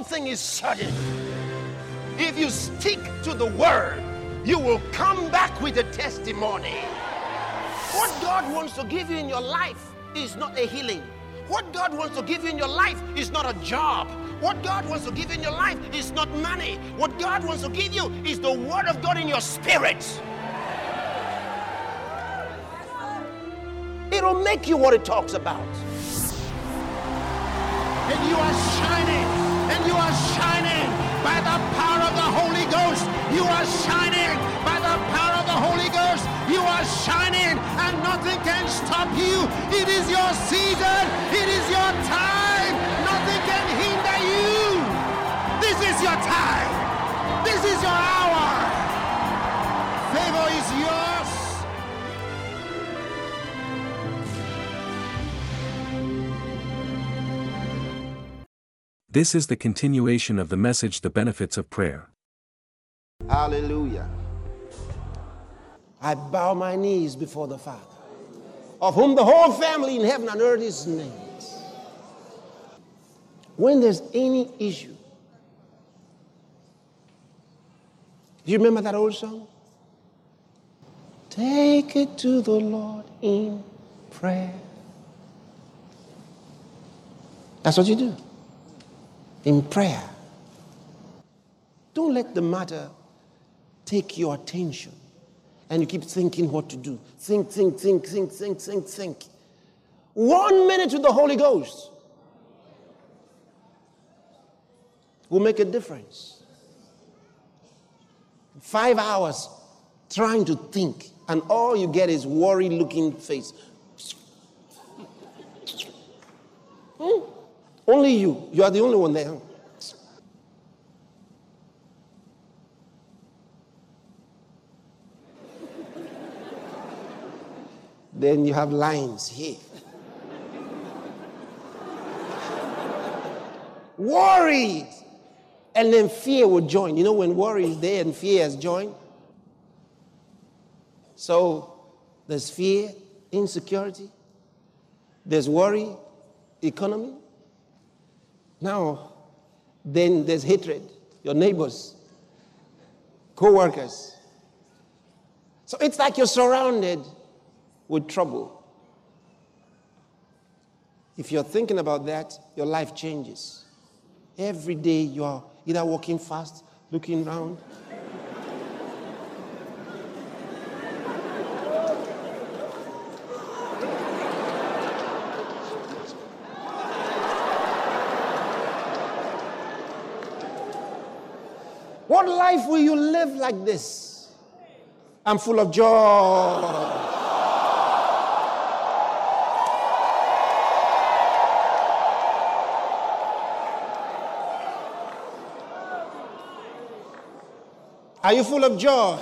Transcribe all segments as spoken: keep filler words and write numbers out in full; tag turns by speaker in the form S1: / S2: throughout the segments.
S1: thing is certain. If you stick to the word, you will come back with a testimony. What God wants to give you in your life is not a healing. What God wants to give you in your life is not a job. What God wants to give you in your life is not money. What God wants to give you is the word of God in your spirit. It'll make you what it talks about. And you are shining, and you are shining by the power of the Holy Ghost. You are shining by the power of the Holy Ghost. You are shining, and nothing can stop you. It is your season. It is your time. Nothing can hinder you. This is your time. This is your hour. Favor is yours.
S2: This is the continuation of the message, The Benefits of Prayer.
S1: Hallelujah. I bow my knees before the Father, of whom the whole family in heaven and earth is named. When there's any issue, do you remember that old song? Take it to the Lord in prayer. That's what you do. In prayer. Don't let the matter take your attention and you keep thinking what to do. Think, think, think, think, think, think, think. One minute with the Holy Ghost will make a difference. Five hours trying to think, and all you get is worry-looking face. Hmm? Only you. You are the only one there. Then you have lines here. Worried. And then fear will join. You know when worry is there and fear has joined? So there's fear, insecurity. There's worry, economy. Now, then there's hatred, your neighbors, co-workers. So it's like you're surrounded with trouble. If you're thinking about that, your life changes. Every day you are either walking fast, looking around. What life will you live like this? I'm full of joy. Are you full of joy?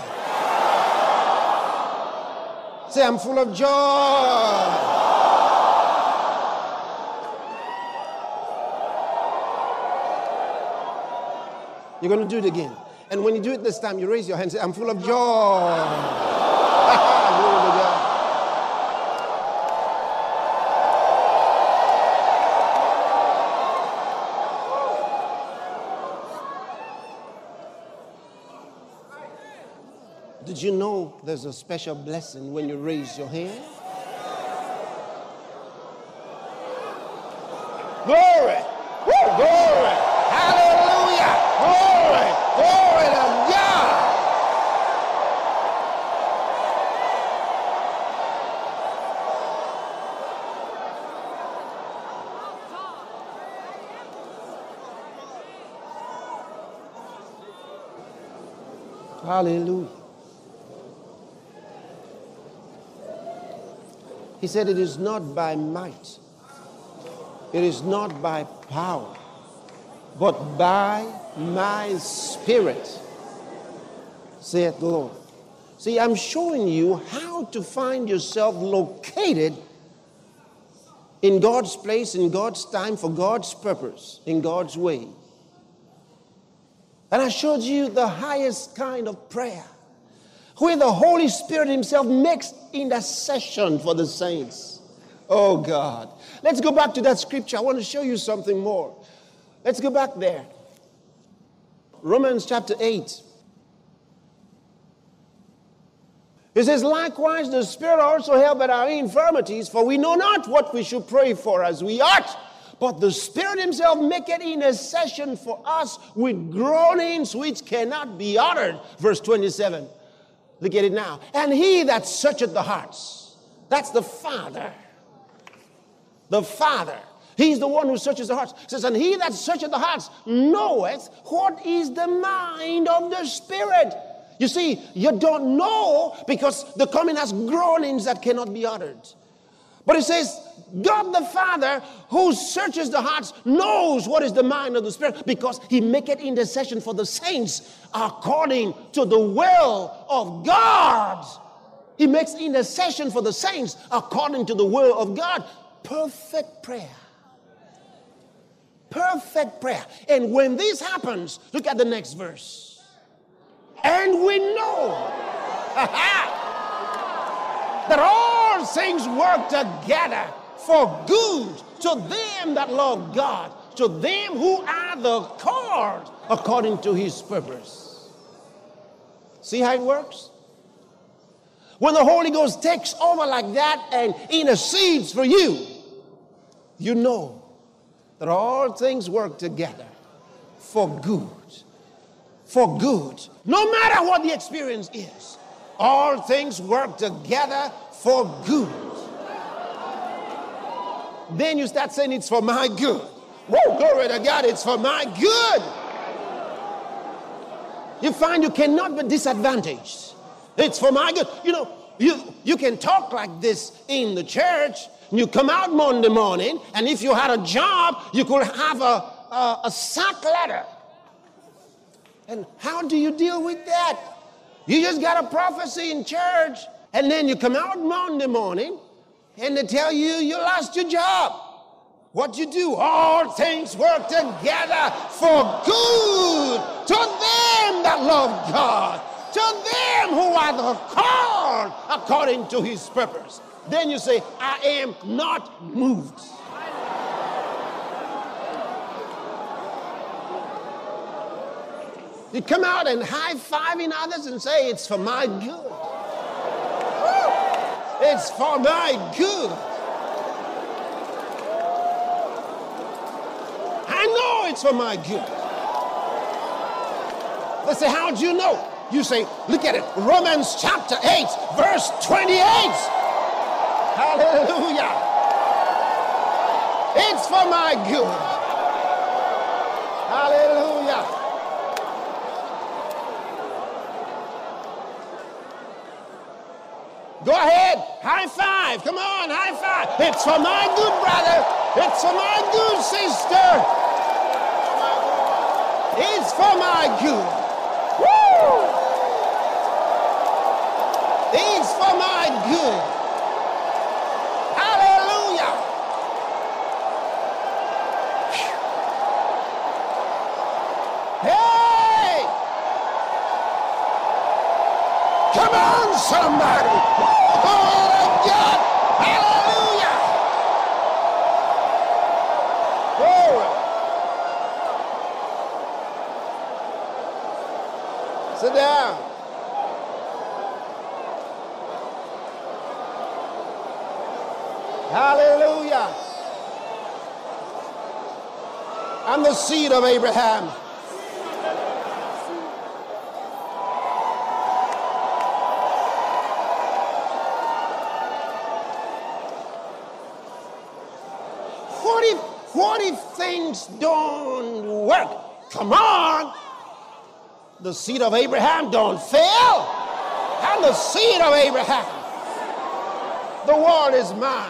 S1: Say, I'm full of joy. You're going to do it again. And when you do it this time, you raise your hand and say, I'm full of joy. Glory to God. Did you know there's a special blessing when you raise your hand? Glory! Woo, glory! Hallelujah! Glory! Glory to God! Hallelujah. He said, it is not by might, it is not by power, but by my spirit, saith the Lord. See, I'm showing you how to find yourself located in God's place, in God's time, for God's purpose, in God's way. And I showed you the highest kind of prayer, where the Holy Spirit himself makes intercession for the saints. Oh God. Let's go back to that scripture. I want to show you something more. Let's go back there.
S3: Romans chapter eight. It says, likewise, the Spirit also helped at our infirmities, for we know not what we should pray for as we ought. But the Spirit himself maketh intercession for us with groanings which cannot be uttered. Verse twenty-seven. Look at it now. And he that searcheth the hearts, that's the Father. The Father. He's the one who searches the hearts. It says, and he that searcheth the hearts knoweth what is the mind of the Spirit. You see, you don't know because the coming has groanings that cannot be uttered. But it says, God the Father, who searches the hearts, knows what is the mind of the Spirit, because he maketh intercession for the saints according to the will of God. He makes intercession for the saints according to the will of God. Perfect prayer. Perfect prayer. And when this happens, look at the next verse. And we know that all things work together for good to them that love God, to them who are the called according to his purpose. See how it works? When the Holy Ghost takes over like that and intercedes for you, you know that all things work together for good. For good. No matter what the experience is, all things work together for good. Then you start saying it's for my good. Whoa, glory to God, it's for my good. You find you cannot be disadvantaged. It's for my good. You know, you, you can talk like this in the church. You come out Monday morning, and if you had a job, you could have a, a, a sack letter. And how do you deal with that? You just got a prophecy in church, and then you come out Monday morning, and they tell you you lost your job. What you do? All things work together for good to them that love God, to them who are the called according to his purpose. Then you say, I am not moved. You come out and high-fiving others and say, it's for my good. It's for my good. I know it's for my good. They say, how'd you know? You say, look at it. Romans chapter eight, verse twenty-eight. Hallelujah. It's for my good. Hallelujah. Go ahead, high five. Come on, high five. It's for my good, brother. It's for my good, sister. It's for my good. Woo! It's for my good. Hallelujah. Hey! Come on, somebody. Oh, God. Hallelujah. Glory. Sit down. Hallelujah. I'm the seed of Abraham. What if, what if things don't work? Come on. The seed of Abraham don't fail. I'm the seed of Abraham. The world is mine.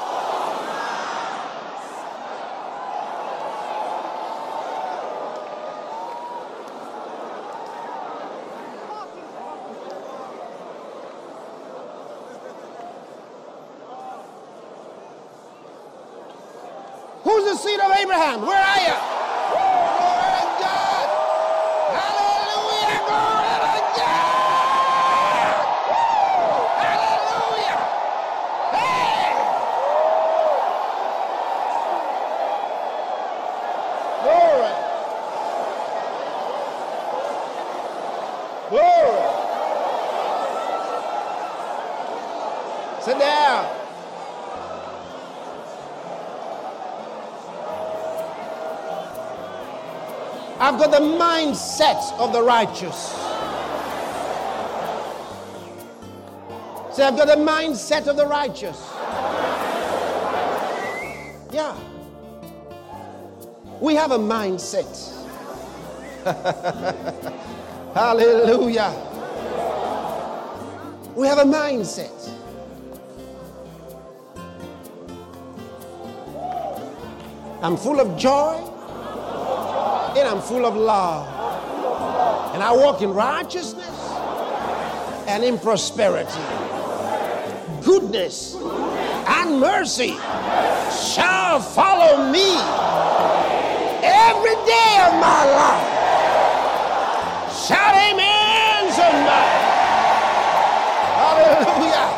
S3: Who's the seed of Abraham? Where are you? Glory to God. Hallelujah. Glory to God. Hallelujah. Hey. Glory. Glory. Sit down. I've got the mindset of the righteous. Say, I've got the mindset of the righteous. Yeah. We have a mindset. Hallelujah. We have a mindset. I'm full of joy. And I'm full of love. And I walk in righteousness and in prosperity. Goodness and mercy shall follow me every day of my life. Shout amen, somebody. Hallelujah.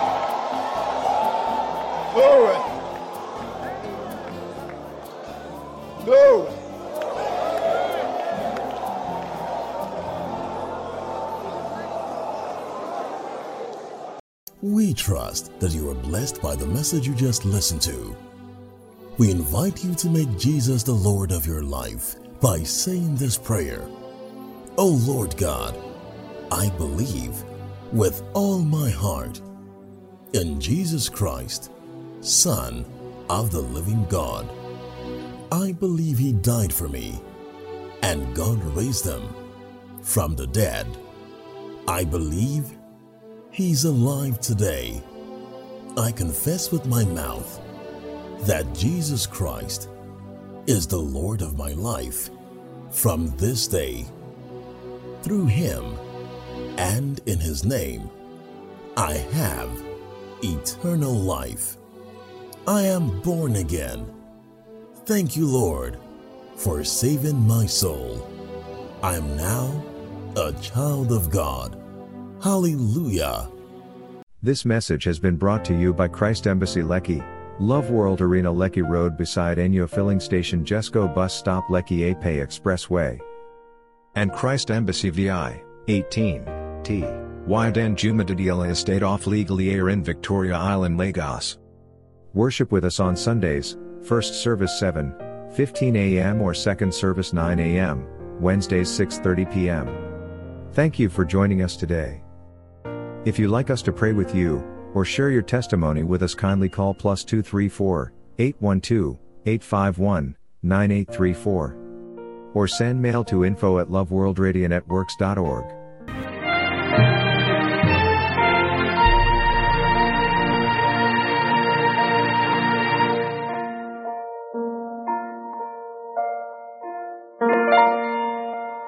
S3: Glory. Glory.
S4: We trust that you are blessed by the message you just listened to. We invite you to make Jesus the Lord of your life by saying this prayer. Oh Lord God, I believe with all my heart in Jesus Christ, Son of the living God. I believe He died for me and God raised Him from the dead. I believe He's alive today. I confess with my mouth that Jesus Christ is the Lord of my life from this day. Through Him and in His name, I have eternal life. I am born again. Thank you, Lord, for saving my soul. I am now a child of God. Hallelujah.
S5: This message has been brought to you by Christ Embassy Lekki, Love World Arena Lekki Road beside Enyo Filling Station Jesco Bus Stop Lekki Ape Expressway.
S6: And Christ Embassy V I, eighteen, T, Y Danjumadiala Estate off Legally Air in Victoria Island, Lagos.
S5: Worship with us on Sundays, first service seven fifteen a m or second service nine a m, Wednesdays six thirty p m Thank you for joining us today. If you'd like us to pray with you, or share your testimony with us, kindly call plus two three four, eight one two, eight five one, nine eight three four. Or send mail to info at loveworldradionetworks dot org.